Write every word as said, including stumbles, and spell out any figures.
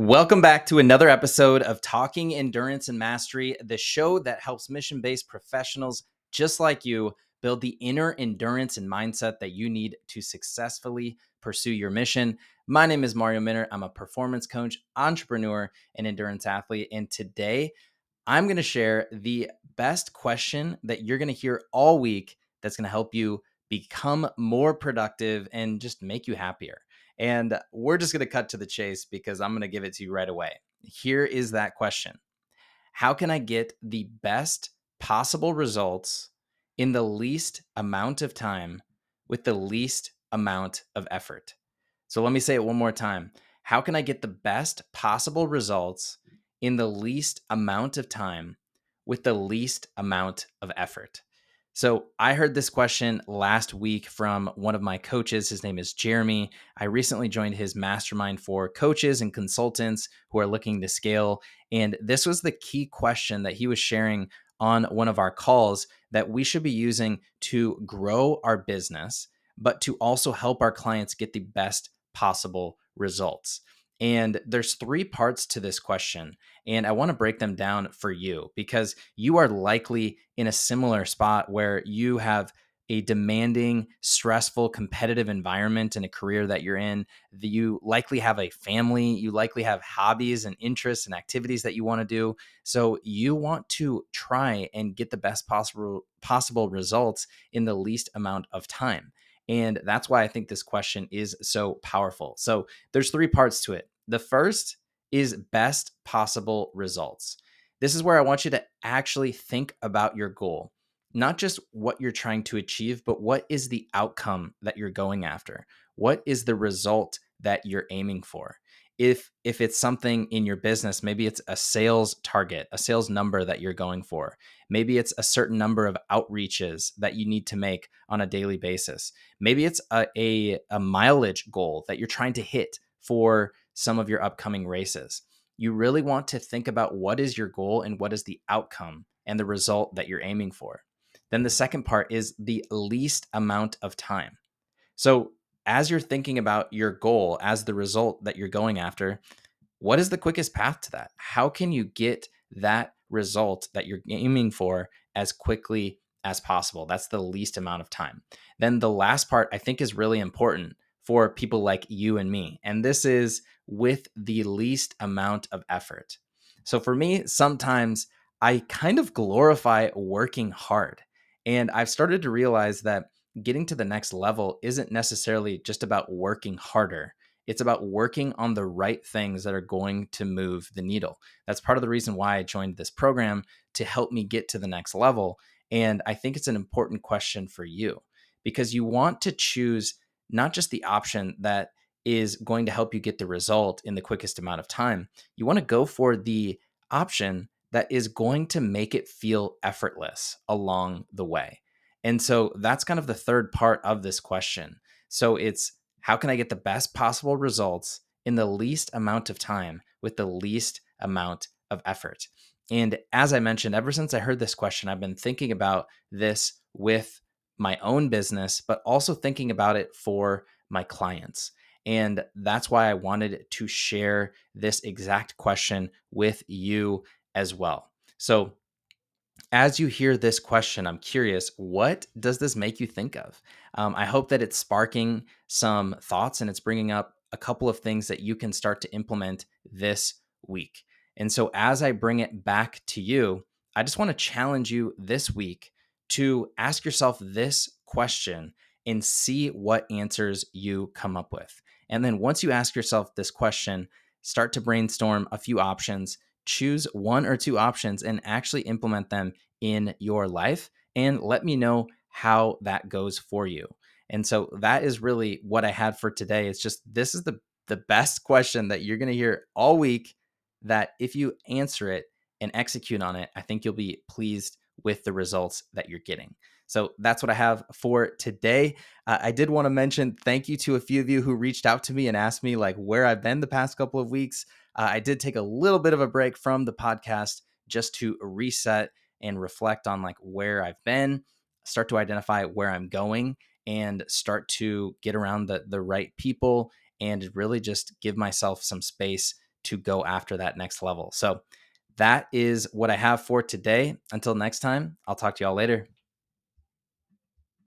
Welcome back to another episode of Talking Endurance and Mastery, the show that helps mission-based professionals just like you build the inner endurance and mindset that you need to successfully pursue your mission. My name is Mario Minner. I'm a performance coach, entrepreneur, and endurance athlete. And today I'm going to share the best question that you're going to hear all week that's going to help you become more productive and just make you happier. And we're just going to cut to the chase because I'm going to give it to you right away. Here is that question. How can I get the best possible results in the least amount of time with the least amount of effort? So let me say it one more time. How can I get the best possible results in the least amount of time with the least amount of effort? So I heard this question last week from one of my coaches. His name is Jeremy. I recently joined his mastermind for coaches and consultants who are looking to scale. And this was the key question that he was sharing on one of our calls that we should be using to grow our business, but to also help our clients get the best possible results. And there's three parts to this question, and I want to break them down for you because you are likely in a similar spot where you have a demanding, stressful, competitive environment in a career that you're in. You likely have a family, you likely have hobbies and interests and activities that you want to do. So you want to try and get the best possible possible results in the least amount of time. And that's why I think this question is so powerful. So there's three parts to it. The first is best possible results. This is where I want you to actually think about your goal, not just what you're trying to achieve, but what is the outcome that you're going after? What is the result that you're aiming for? If if it's something in your business, maybe it's a sales target, a sales number that you're going for. Maybe it's a certain number of outreaches that you need to make on a daily basis. Maybe it's a, a, a mileage goal that you're trying to hit for some of your upcoming races. You really want to think about what is your goal and what is the outcome and the result that you're aiming for. Then the second part is the least amount of time. So as you're thinking about your goal as the result that you're going after, what is the quickest path to that? How can you get that result that you're aiming for as quickly as possible? That's the least amount of time. Then the last part I think is really important for people like you and me. And this is with the least amount of effort. So for me, sometimes I kind of glorify working hard. And I've started to realize that getting to the next level isn't necessarily just about working harder. It's about working on the right things that are going to move the needle. That's part of the reason why I joined this program, to help me get to the next level. And I think it's an important question for you because you want to choose not just the option that is going to help you get the result in the quickest amount of time. You want to go for the option that is going to make it feel effortless along the way. And so that's kind of the third part of this question. So it's, how can I get the best possible results in the least amount of time with the least amount of effort? And as I mentioned, ever since I heard this question, I've been thinking about this with my own business, but also thinking about it for my clients. And that's why I wanted to share this exact question with you as well. So as you hear this question, I'm curious, what does this make you think of? Um, I hope that it's sparking some thoughts and it's bringing up a couple of things that you can start to implement this week. And so as I bring it back to you, I just want to challenge you this week to ask yourself this question and see what answers you come up with. And then once you ask yourself this question, start to brainstorm a few options. Choose one or two options and actually implement them in your life and let me know how that goes for you. And so that is really what I had for today. It's just, this is the, the best question that you're going to hear all week, that if you answer it and execute on it, I think you'll be pleased with the results that you're getting. So that's what I have for today. Uh, I did want to mention thank you to a few of you who reached out to me and asked me like where I've been the past couple of weeks. Uh, I did take a little bit of a break from the podcast just to reset and reflect on like where I've been, start to identify where I'm going, and start to get around the, the right people and really just give myself some space to go after that next level. So that is what I have for today. Until next time, I'll talk to y'all later.